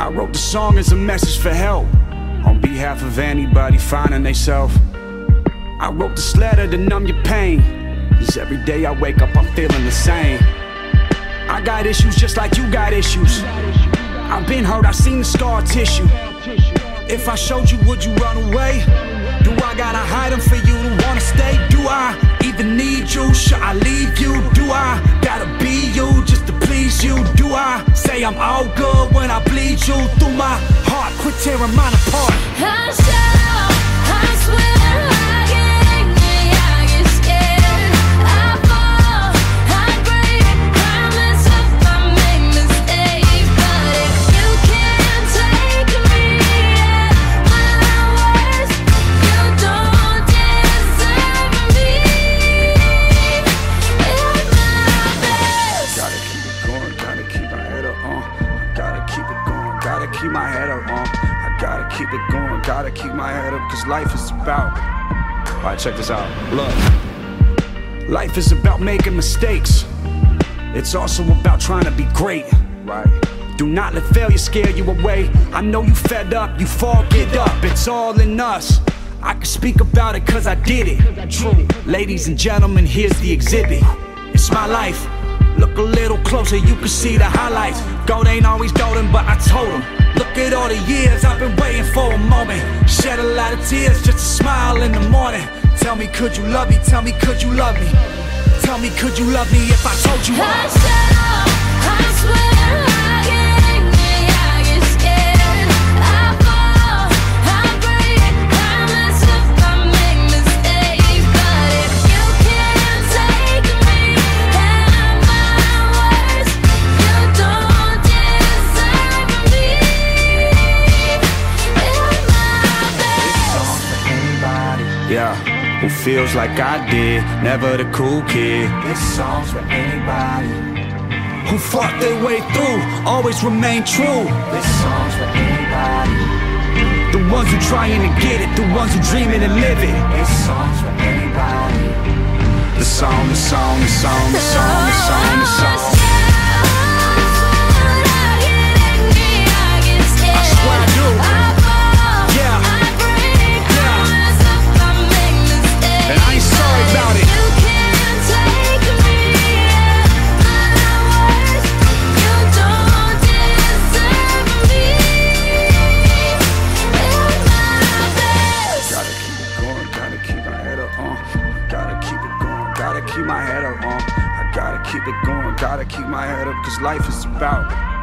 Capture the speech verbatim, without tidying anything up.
I wrote the song as a message for help, on behalf of anybody finding theyself. I wrote this letter to numb your pain, cause every day I wake up I'm feeling the same. I got issues just like you got issues. I've been hurt, I've seen the scar tissue. If I showed you, would you run away? Do I gotta hide them for you to wanna stay? Do I even need you? Should I leave you? Do I gotta be you just to please you? Do I say I'm all good when I bleed you through my heart? Quit tearing mine apart. I shout, I swear, I get angry, I get scared, I fall, I break, I mess up, I make mistakes. But if you can't take me at my worst, you don't deserve me at my best. Gotta keep it going, gotta keep my head up, uh. Gotta keep it going, gotta keep my head up, uh. I gotta keep it going, gotta keep my head up, cause life is about. Alright, check this out, look. Life is about making mistakes. It's also about trying to be great. Right. Do not let failure scare you away. I know you fed up, you fall, get up. It's all in us. I can speak about it cause I did it. True. Ladies and gentlemen, here's the exhibit. It's my life. Look a little closer, you can see the highlights. Gold ain't always golden, but I told him. Look at all the years I've been waiting for a moment. Shed a lot of tears just to smile in the morning. Tell me, could you love me? Tell me, could you love me? Tell me, could you love me if I told you I I shout, I swear, I get angry, I get scared, I fall, I break, I mess up, I make mistakes. But if you can't take me at my worst, you don't deserve me at my best. Anybody, Yeah, who feels like I did, never the cool kid. this song's for anybody. Who fought their way through, always remain true. This song's for anybody. The ones who trying to get it, the ones who dreaming and live it. This song's for anybody. The song, the song, the song, the song, the song, the song. I swear I do. Yeah. Yeah. And I ain't sorry about it. Gotta keep it going, gotta keep my head up, uh. Gotta keep it going, gotta keep my head up, uh. I gotta keep it going, gotta keep my head up, cause life is about.